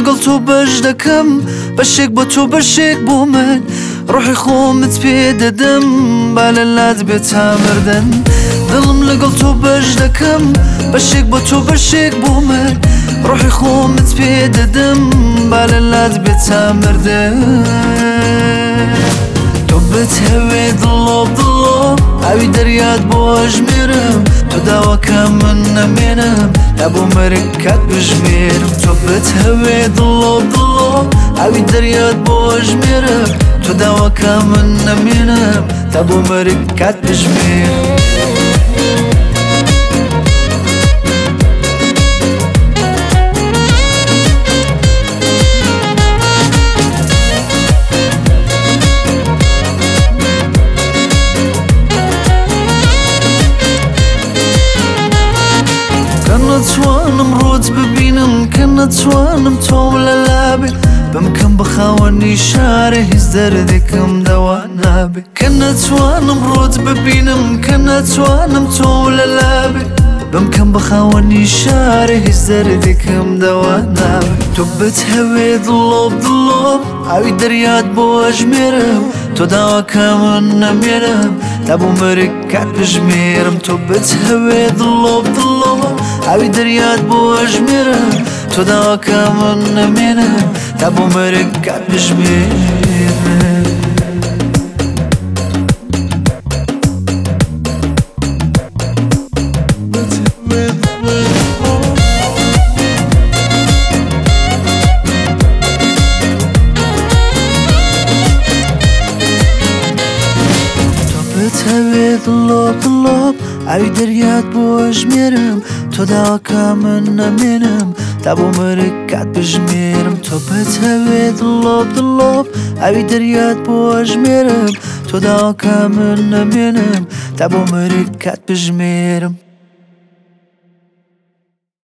لەگەڵ تۆ بەش دەکەم بەشێک بۆ تۆ بەشێک بۆ من ڕۆحی خۆمت پێ دەدەم با لە لات بێت تا مردن دڵم لەگەڵ تۆ بەش دەکەم بەشێک بۆ تۆ بەشێک بۆ من ڕۆحی خۆمت پێ دەدەم با لە لات بێت تا مردن تۆ بتهەوێ دڵۆ دڵۆ ئاوی دەریات بۆ ئەژمێرم تۆ داواکە من نەمێنم تا بۆ مەرگ کات بژمێرم تۆ بتهەوێ دڵۆ دڵۆ ئاوی دەریات بۆ ئەژمێرم تۆ داواکە من نەمێنم تا بۆ مەرگ کات بژمێرم نتوانم ڕۆت ببینم کە نەتوانم تۆم لە لابێ بمکەم بەخاوەنی شارە هیچ دەردێکم دەوا نابێ کە نەتوانم ڕۆت ببینم کە نەتوانم تۆم لە لابێ بمکەم بەخاوەنی شارە هیچ دەردێکم دەوا نابێ تۆ بتهەوێ دڵۆب دڵۆب ئاوی دەریات بۆ ئەژمێرم تۆ داواکە من نەمێنم تا بۆ مەرگ کات بژمێرم تۆ بتهەوێ دڵۆب دڵۆب ئاوی دەریات بۆ ئەژمێرم تۆ داواکە من نەمێنم تا بۆ مەرگ کات بژمێرم بتهەوێ دڵۆب دڵۆب ئاوی دەریات بۆ ئەژمێرم تۆ داواکە من نەمێنم تا بۆ مەرگ کات بژمێرم تۆ بتهەوێ دڵۆب دڵۆب ئاوی دەریات بۆ ئەژمێرم تۆ داواکە من نەمێنم تا بۆ مەرگ کات بژمێرم